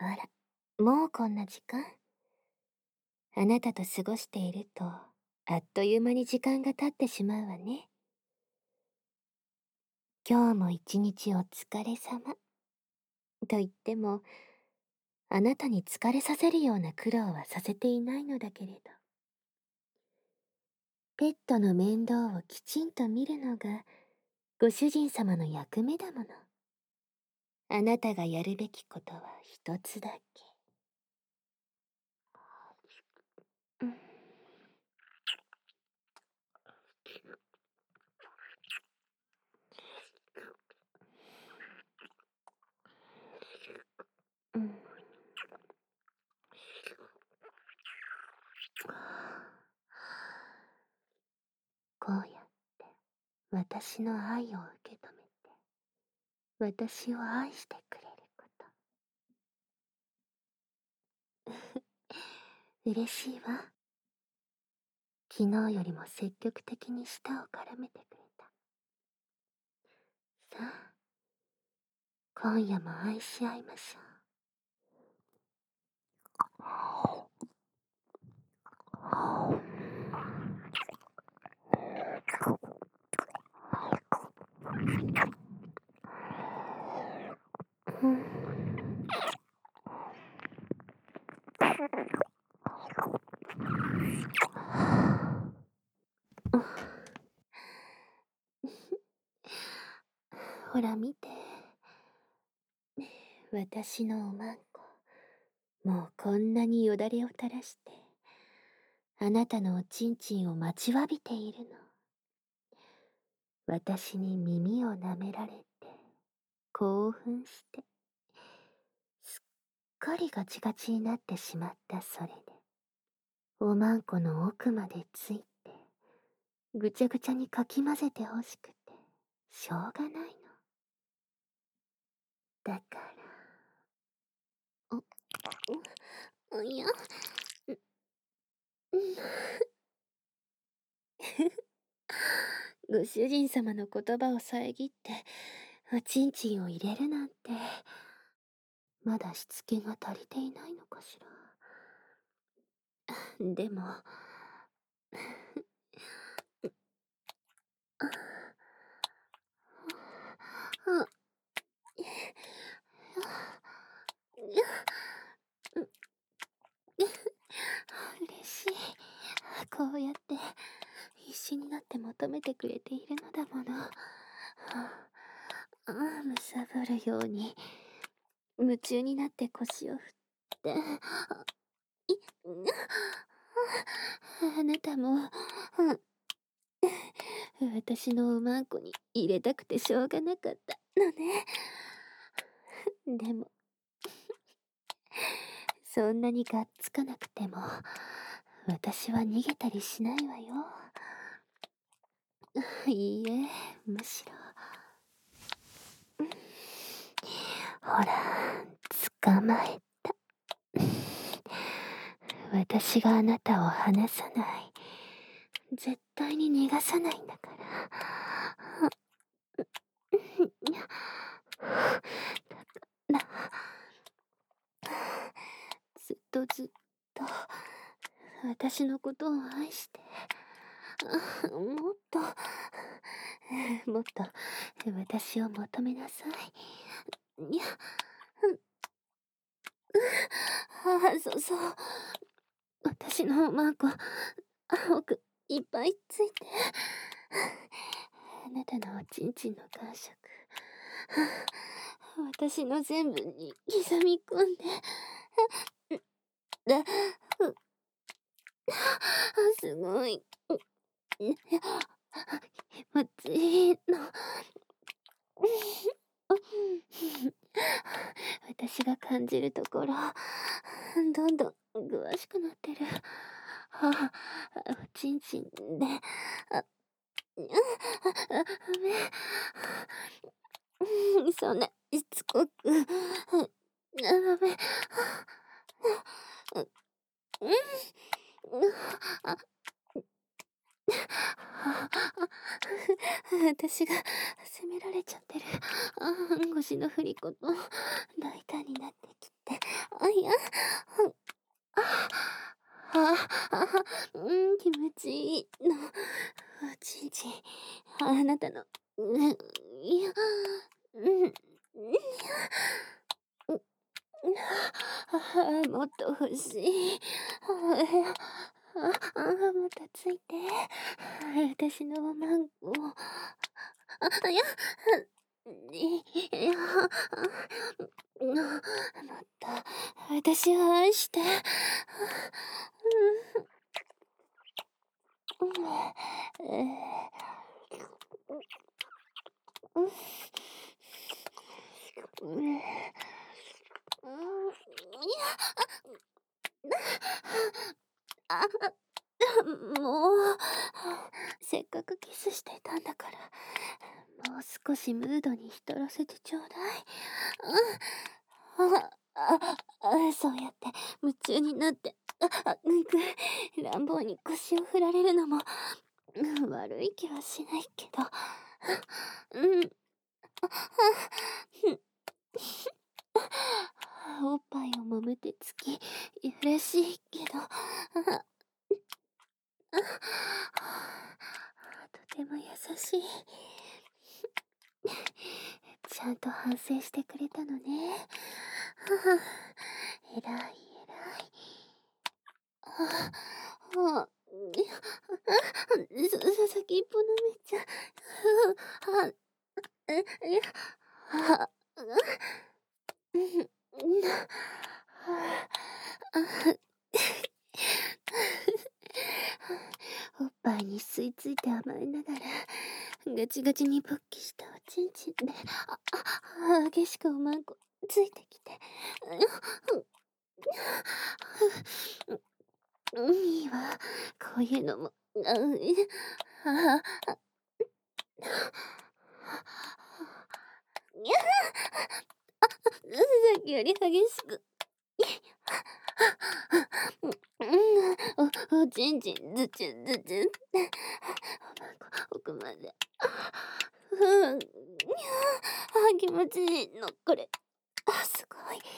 あら、もうこんな時間？あなたと過ごしていると、あっという間に時間が経ってしまうわね。今日も一日お疲れ様。と言っても、あなたに疲れさせるような苦労はさせていないのだけれど。ペットの面倒をきちんと見るのが、ご主人様の役目だもの。あなたがやるべきことは一つだけ。うん。うん。こうやって私の愛を受け止めて、私を愛してくれること。嬉しいわ。昨日よりも積極的に舌を絡めてくれた。さあ、今夜も愛し合いましょう。うん。ほら見て。私のおまんこ。もうこんなによだれを垂らして、あなたのおちんちんを待ちわびているの。私に耳を舐められて、興奮して、すっかりガチガチになってしまったそれで、おまんこの奥までついて、ぐちゃぐちゃにかき混ぜてほしくて、しょうがないの。だから、いや、ご主人様の言葉を遮って、おちんちんを入れるなんて、まだしつけが足りていないのかしら。でも、嬉しい。こうやって必死になって求めてくれているのだもの。むさぼるように夢中になって腰を振って、あなたも、私のおまんこに入れたくてしょうがなかったのね。でも、そんなにがっつかなくても、私は逃げたりしないわよ。いいえ、むしろ。ほら、捕まえた。私があなたを離さない。絶対に逃がさないんだから。だずっとずっと、私のことを愛して、もっと、もっと、私を求めなさい。いや、そう。私のマーク、青くいっぱいついて、あなたのおちんちんの感触、私の全部に刻み込んで、だ、すごい、気持ちいいの。私が感じるところ、どんどん詳しくなってる。おちんちんで、あ、そんな、しつこく、ダメ。 私が責められちゃってる。腰の振り子と大胆になってきて。いや、気持ちいいの。ちんちん、あなたの、いや、うん、もっと欲しい。またついて。私のマンゴー。いや、いや、もっと、私を愛して。あ、もう、せっかくキスしてたんだから、もう少しムードに浸らせてちょうだい。そうやって夢中になって、乱暴に腰を振られるのも、悪い気はしないけど、うん、おっぱいを揉めてつき、嬉しいけど、とても優しい。ちゃんと反省してくれたのね。えらいえらい。先っぽ舐めちゃう。いや、あ、うん、おっぱいに吸い付いて甘えながら、ガチガチに勃起したおちんちんで、激しくおまんこついてきて、いいわ、こういうのも、あ、にゃ、さっきより激しく。おちんちん、ずちゅずちゅって、奥まで。気持ちいいの、これ。すごい。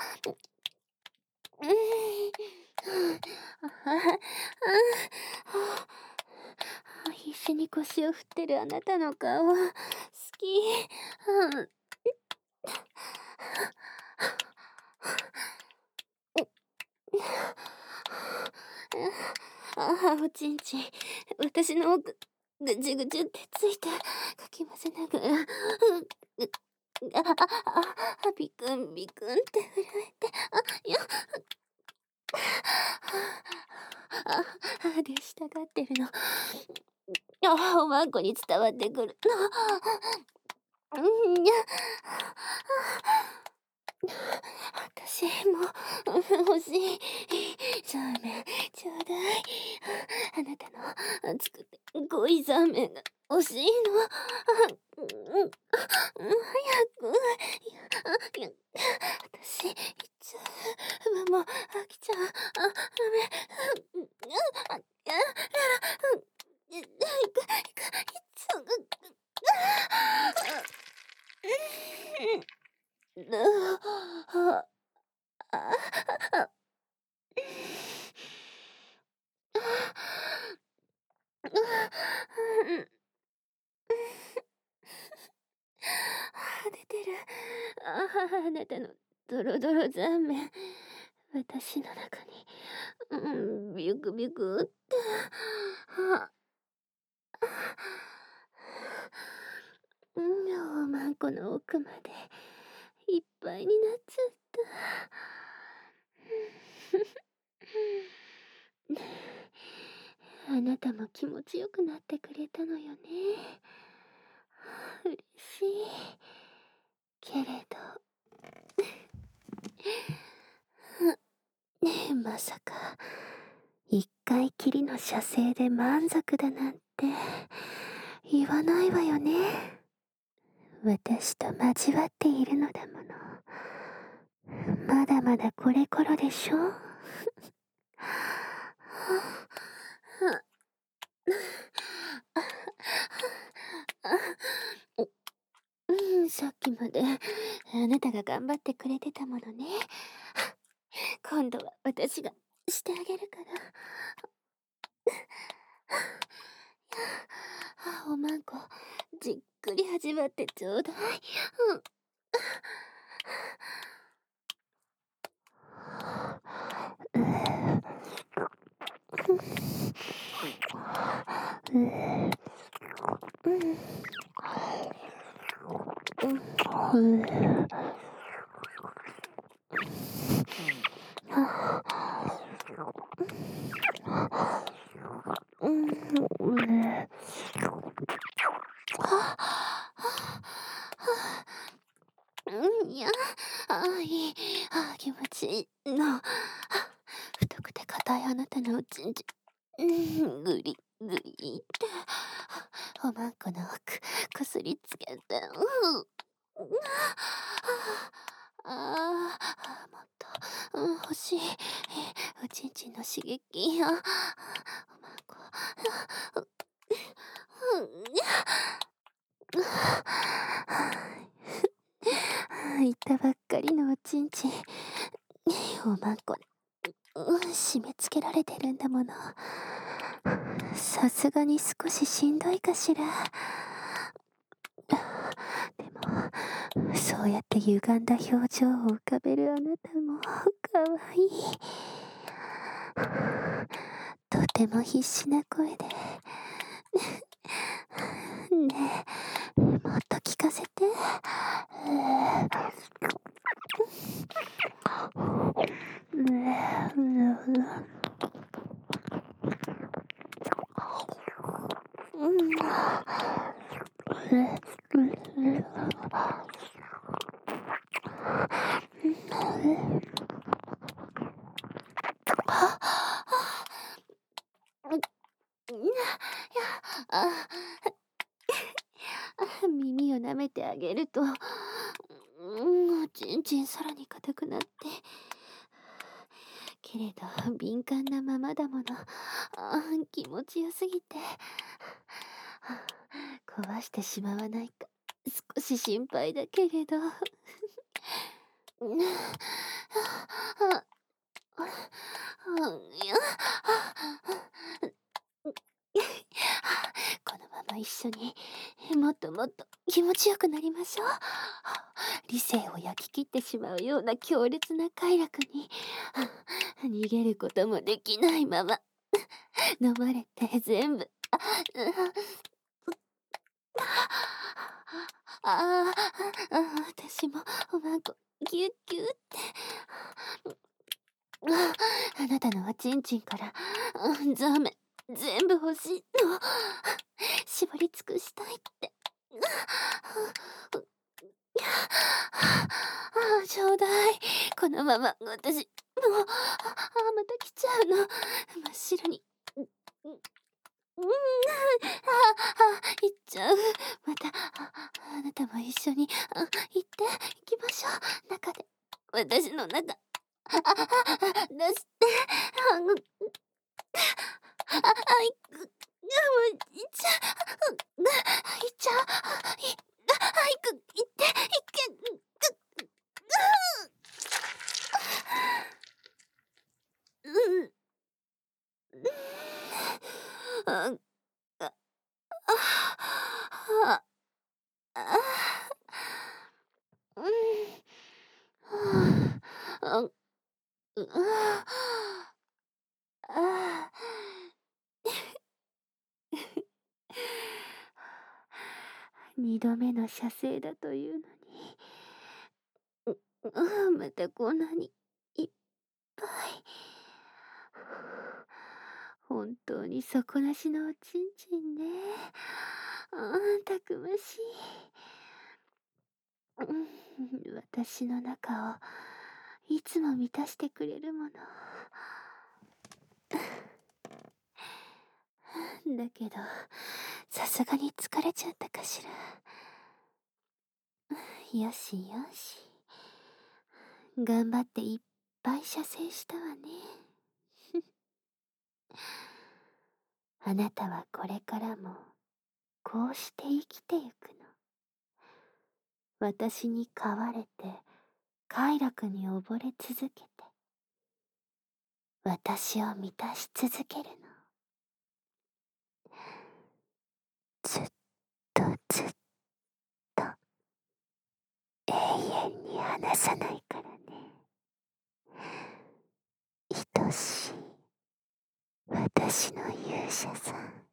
必死に腰を振ってるあなたの顔、好き。おちんちん、私の奥、ぐちゅぐちゅってついて、かき混ぜながら、ビクンビクンって震えて、いや、で従ってるの。おまんこに伝わってくるの。にゃ。私も欲しい。そうめんちょうだい。あなたの作って濃いそうめんが欲しいの。早く。いや、私、いつもう飽きちゃう。ダメ。やら、いつ、出てる。あなたのドロドロ残麺。私の中に、ビュクビュクって。おまんこの奥までいっぱいになっちゃった。あなたも気持ちよくなってくれたのよね。嬉しい。けれど、まさか、一回きりの射精で満足だなんて言わないわよね。私と交わっているのだもの。まだまだこれからでしょ。 さっきまであなたが頑張ってくれてたものね。今度は私がしてあげるから。おまんこ、じっくり味わってちょうだい。うん。いや、いい。気持ちいいの。太くて硬いあなたのおちんちん。ぐり、ぐりって。おまんこの奥、こすりつけて。もっと、欲しい。おちんちんの刺激よ。おまんこ。言ったばっかりのおちんちん。おまんこ、締め付けられてるんだもの。さすがに少ししんどいかしら。でも、そうやって歪んだ表情を浮かべるあなたもかわいい。とても必死な声で。ねえ、もっと聞かせて。耳を舐めてあげると、おちんちんさらに硬くなって。けれど、敏感なままだもの。気持ちよすぎて。壊してしまわないか、少し心配だけれど。このまま一緒にもっともっと気持ちよくなりましょう。理性を焼き切ってしまうような強烈な快楽に逃げることもできないまま飲まれて全部。私もおまんこギュッギュッって。あなたのおちんちんからザーメン全部欲しいの。絞り尽くしたいって。ちょうだい。このまま私もうまた来ちゃうの。真っ白に。行っちゃう。またあなたも一緒に行って行きましょう。中で私の中出していく。もう行っちゃう。行っちゃう。行く。行って行け。うん。あ、あ、あ、あ、うん。あ、う、あ、二度目の射精だというのに、またこんなにいっぱい。本当に底なしのおちんちんね。たくましい。私の中をいつも満たしてくれるもの。だけど、さすがに疲れちゃったかしら。よしよし。頑張っていっぱい射精したわね。あなたはこれからもこうして生きてゆくの。 私に飼われて快楽に溺れ続けて、私を満たし続けるの。ずっとずっと永遠に離さないからね。愛しい私の勇者さん。